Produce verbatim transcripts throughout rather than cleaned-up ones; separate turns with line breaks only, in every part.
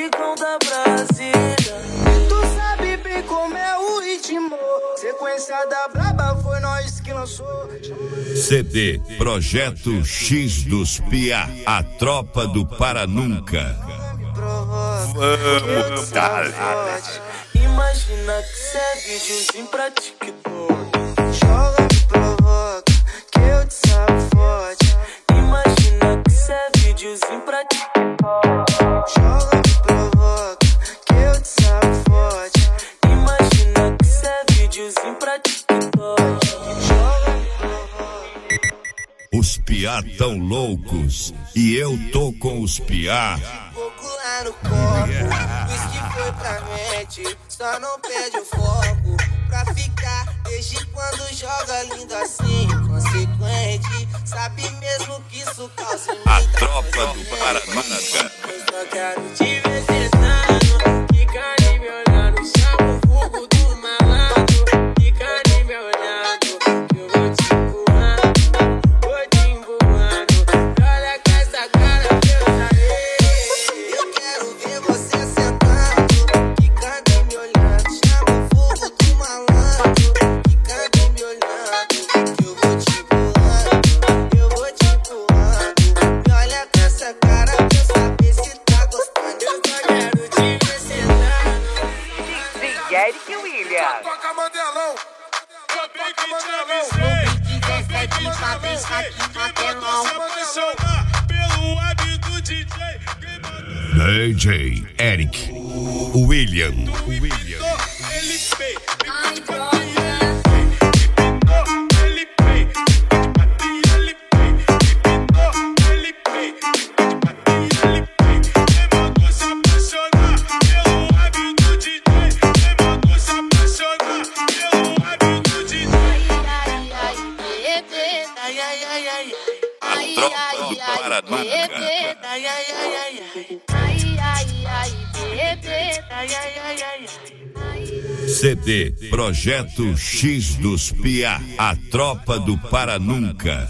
icon da Brasília. Tu sabe bem como é o ritmo. Sequência da braba foi nós que lançou.
C D Projeto X dos Pia, a tropa do Paranunca.
Vamos, cara. Imagina que cê é videozinho pra TikTok. Joga, me provoca, que eu te sabe forte. Imagina que cê é videozinho pra TikTok. Joga, me provoca, que eu te sabe forte. Imagina que cê é videozinho pra TikTok. Joga, me provoca.
Os piá tão loucos e eu tô com os piá.
Pouco lá no copo, whisky foi pra mente. Só não perde o foco pra ficar. Desde quando joga lindo assim, consequente. Sabe mesmo que isso causa em mim.
A tropa do Paranunca.
Eu só quero te ver sentando, fica ali me olhando. Chama o fogo do malandro, fica ali me olhando. Que eu vou te empurrando, vou te empurrando. Olha com essa cara que eu saí. Eu quero ver você sentando, fica ali me olhando. Chama o fogo do malandro, fica ali me olhando. Que eu vou te empurrando, eu vou te empurrando. Me olha com essa cara pra eu saber se tá gostando. Eu só quero te ver sentando.
Sim, Eric William.
Toca Mandelão. Toca Mandelão.
dezessete pra deixar aqui papelão.
Pelo hábito D J.
D J Eric William. William.
Ai, droga.
A tropa do Paranunca.
Ai, ai, ai, ai, ai.
Ai, ai, ai, bebê.
Ai, ai, ai, ai, ai.
C D Projeto X dos Pia, a tropa do Paranunca.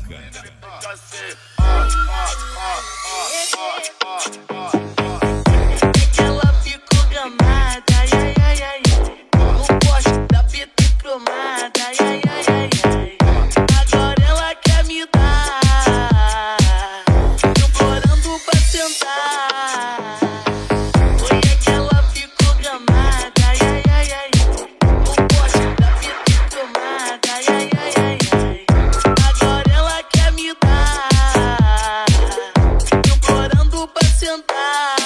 Ela ficou gamada, ai, ai, ai, ai. No poste da P T cromada, ai, ai, ai, ai, ai. Agora ela quer me dar, implorando pra sentar. Foi é que ela ficou gamada, ai, ai, ai, ai. No poste da P T cromada, ai, ai, ai, ai, ai. Agora ela quer me dar, implorando pra sentar.